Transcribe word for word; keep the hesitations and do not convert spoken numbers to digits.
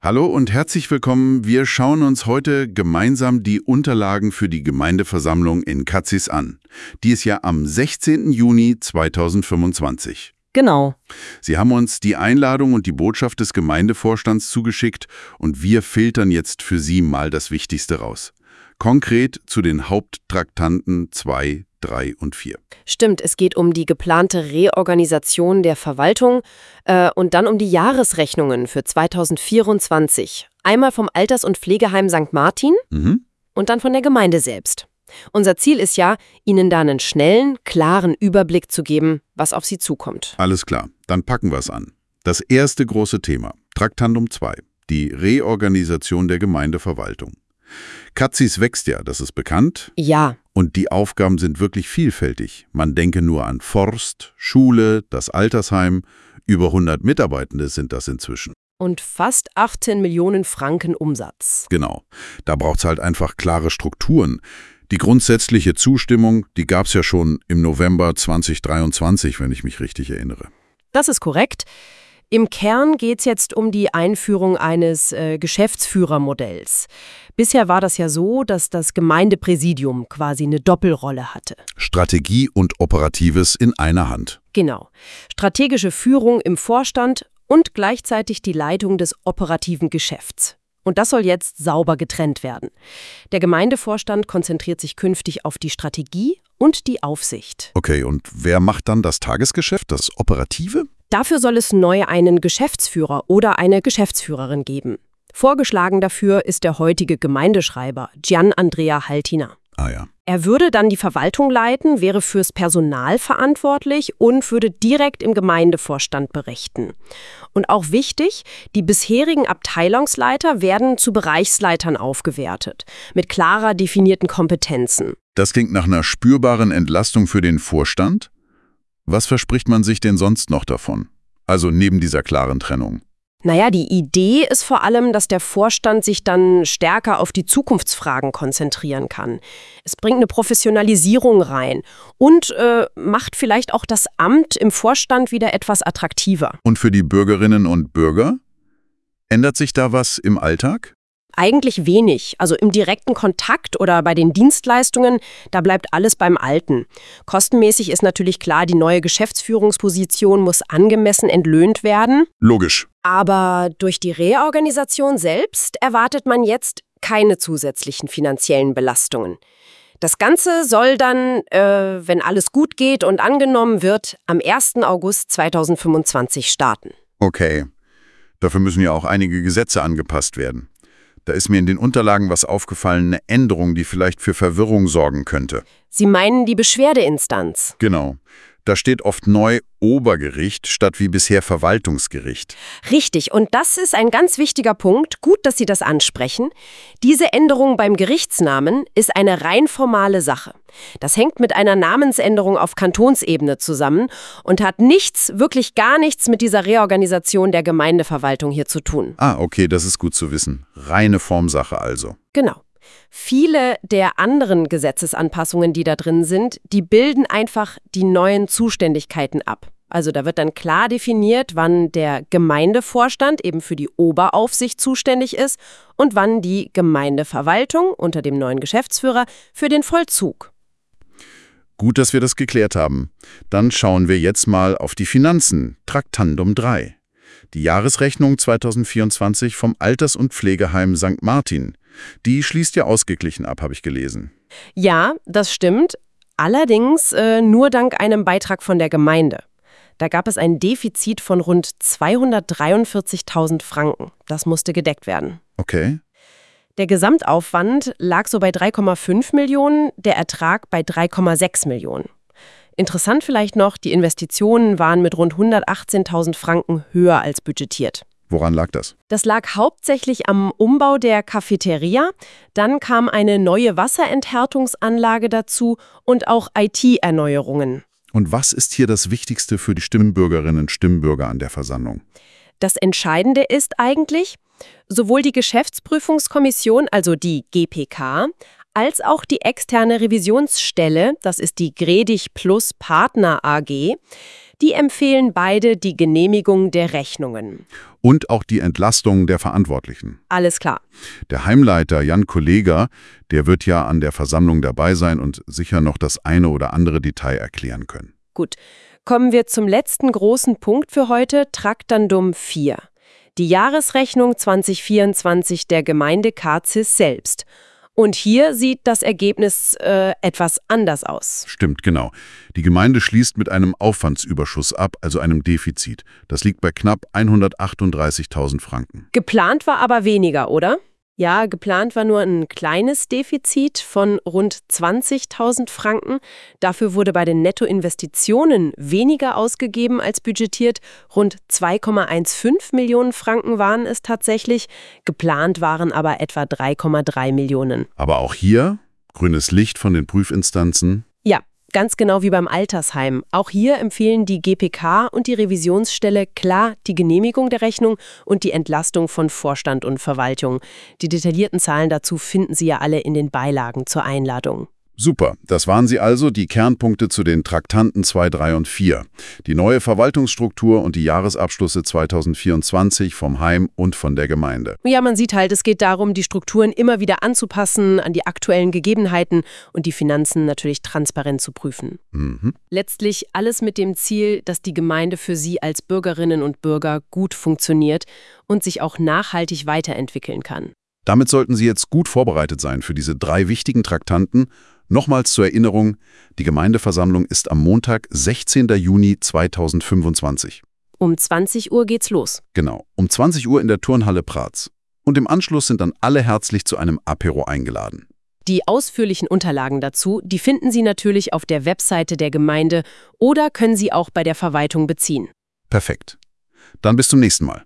Hallo und herzlich willkommen. Wir schauen uns heute gemeinsam die Unterlagen für die Gemeindeversammlung in Katzis an. Die ist ja am sechzehnten Juni zweitausendfünfundzwanzig. Genau. Sie haben uns die Einladung und die Botschaft des Gemeindevorstands zugeschickt und wir filtern jetzt für Sie mal das Wichtigste raus. Konkret zu den Haupttraktanten zwei, drei und vier. Stimmt, es geht um die geplante Reorganisation der Verwaltung äh, und dann um die Jahresrechnungen für zweitausendvierundzwanzig. Einmal vom Alters- und Pflegeheim Sankt Martin Mhm. und dann von der Gemeinde selbst. Unser Ziel ist ja, Ihnen da einen schnellen, klaren Überblick zu geben, was auf Sie zukommt. Alles klar, dann packen wir es an. Das erste große Thema, Traktandum zwei, die Reorganisation der Gemeindeverwaltung. Katzis wächst ja, das ist bekannt. Ja, Und die Aufgaben sind wirklich vielfältig. Man denke nur an Forst, Schule, das Altersheim. Über hundert Mitarbeitende sind das inzwischen. und fast achtzehn Millionen Franken Umsatz. Genau. Da braucht es halt einfach klare Strukturen. Die grundsätzliche Zustimmung, die gab es ja schon im November zweitausenddreiundzwanzig, wenn ich mich richtig erinnere. Das ist korrekt. Im Kern geht es jetzt um die Einführung eines äh, Geschäftsführermodells. Bisher war das ja so, dass das Gemeindepräsidium quasi eine Doppelrolle hatte. Strategie und Operatives in einer Hand. Genau. Strategische Führung im Vorstand und gleichzeitig die Leitung des operativen Geschäfts. Und das soll jetzt sauber getrennt werden. Der Gemeindevorstand konzentriert sich künftig auf die Strategie und die Aufsicht. Okay, und wer macht dann das Tagesgeschäft, das Operative? Dafür soll es neu einen Geschäftsführer oder eine Geschäftsführerin geben. Vorgeschlagen dafür ist der heutige Gemeindeschreiber Gian Andrea Haltina. Ah ja. Er würde dann die Verwaltung leiten, wäre fürs Personal verantwortlich und würde direkt im Gemeindevorstand berichten. Und auch wichtig, die bisherigen Abteilungsleiter werden zu Bereichsleitern aufgewertet, mit klarer definierten Kompetenzen. Das klingt nach einer spürbaren Entlastung für den Vorstand. Was verspricht man sich denn sonst noch davon? Also neben dieser klaren Trennung. Naja, die Idee ist vor allem, dass der Vorstand sich dann stärker auf die Zukunftsfragen konzentrieren kann. Es bringt eine Professionalisierung rein und äh, macht vielleicht auch das Amt im Vorstand wieder etwas attraktiver. Und für die Bürgerinnen und Bürger? Ändert sich da was im Alltag? Eigentlich wenig. Also im direkten Kontakt oder bei den Dienstleistungen, da bleibt alles beim Alten. Kostenmäßig ist natürlich klar, die neue Geschäftsführungsposition muss angemessen entlöhnt werden. Logisch. Aber durch die Reorganisation selbst erwartet man jetzt keine zusätzlichen finanziellen Belastungen. Das Ganze soll dann, äh, wenn alles gut geht und angenommen wird, am ersten August zweitausendfünfundzwanzig starten. Okay. Dafür müssen ja auch einige Gesetze angepasst werden. Da ist mir in den Unterlagen was aufgefallen, eine Änderung, die vielleicht für Verwirrung sorgen könnte. Sie meinen die Beschwerdeinstanz? Genau. Da steht oft neu Obergericht statt wie bisher Verwaltungsgericht. Richtig, und das ist ein ganz wichtiger Punkt. Gut, dass Sie das ansprechen. Diese Änderung beim Gerichtsnamen ist eine rein formale Sache. Das hängt mit einer Namensänderung auf Kantonsebene zusammen und hat nichts, wirklich gar nichts mit dieser Reorganisation der Gemeindeverwaltung hier zu tun. Ah, okay, das ist gut zu wissen. Reine Formsache also. Genau. Viele der anderen Gesetzesanpassungen, die da drin sind, die bilden einfach die neuen Zuständigkeiten ab. Also da wird dann klar definiert, wann der Gemeindevorstand eben für die Oberaufsicht zuständig ist und wann die Gemeindeverwaltung unter dem neuen Geschäftsführer für den Vollzug. Gut, dass wir das geklärt haben. Dann schauen wir jetzt mal auf die Finanzen. Traktandum drei. Die Jahresrechnung zweitausendvierundzwanzig vom Alters- und Pflegeheim Sankt Martin. Die schließt ja ausgeglichen ab, habe ich gelesen. Ja, das stimmt. Allerdings äh, nur dank einem Beitrag von der Gemeinde. Da gab es ein Defizit von rund zweihundertdreiundvierzigtausend Franken. Das musste gedeckt werden. Okay. Der Gesamtaufwand lag so bei drei Komma fünf Millionen, der Ertrag bei drei Komma sechs Millionen. Interessant vielleicht noch, die Investitionen waren mit rund hundertachtzehntausend Franken höher als budgetiert. Woran lag das? Das lag hauptsächlich am Umbau der Cafeteria, dann kam eine neue Wasserenthärtungsanlage dazu und auch I T-Erneuerungen. Und was ist hier das Wichtigste für die Stimmbürgerinnen und Stimmbürger an der Versammlung? Das Entscheidende ist eigentlich, sowohl die Geschäftsprüfungskommission, also die G P K, als auch die externe Revisionsstelle, das ist die Gredig Plus Partner A G, die empfehlen beide die Genehmigung der Rechnungen. und auch die Entlastung der Verantwortlichen. Alles klar. Der Heimleiter Jan Kolleger, der wird ja an der Versammlung dabei sein und sicher noch das eine oder andere Detail erklären können. Gut. Kommen wir zum letzten großen Punkt für heute, Traktandum vier. Die Jahresrechnung zwanzig vierundzwanzig der Gemeinde Karzis selbst. Und hier sieht das Ergebnis äh, etwas anders aus. Stimmt, genau. Die Gemeinde schließt mit einem Aufwandsüberschuss ab, also einem Defizit. Das liegt bei knapp hundertachtunddreißigtausend Franken. Geplant war aber weniger, oder? Ja, geplant war nur ein kleines Defizit von rund zwanzigtausend Franken. Dafür wurde bei den Nettoinvestitionen weniger ausgegeben als budgetiert. Rund zwei Komma fünfzehn Millionen Franken waren es tatsächlich. Geplant waren aber etwa drei Komma drei Millionen. Aber auch hier grünes Licht von den Prüfinstanzen. Ja. Ganz genau wie beim Altersheim. Auch hier empfehlen die G P K und die Revisionsstelle klar die Genehmigung der Rechnung und die Entlastung von Vorstand und Verwaltung. Die detaillierten Zahlen dazu finden Sie ja alle in den Beilagen zur Einladung. Super, das waren sie also, die Kernpunkte zu den Traktanten zwei, drei und vier. Die neue Verwaltungsstruktur und die Jahresabschlüsse zwanzig vierundzwanzig vom Heim und von der Gemeinde. Ja, man sieht halt, es geht darum, die Strukturen immer wieder anzupassen an die aktuellen Gegebenheiten und die Finanzen natürlich transparent zu prüfen. Mhm. Letztlich alles mit dem Ziel, dass die Gemeinde für Sie als Bürgerinnen und Bürger gut funktioniert und sich auch nachhaltig weiterentwickeln kann. Damit sollten Sie jetzt gut vorbereitet sein für diese drei wichtigen Traktanten. Nochmals zur Erinnerung, die Gemeindeversammlung ist am Montag, sechzehnten Juni zweitausendfünfundzwanzig. Um zwanzig Uhr geht's los. Genau, um zwanzig Uhr in der Turnhalle Prats. Und im Anschluss sind dann alle herzlich zu einem Apero eingeladen. Die ausführlichen Unterlagen dazu, die finden Sie natürlich auf der Webseite der Gemeinde oder können Sie auch bei der Verwaltung beziehen. Perfekt. Dann bis zum nächsten Mal.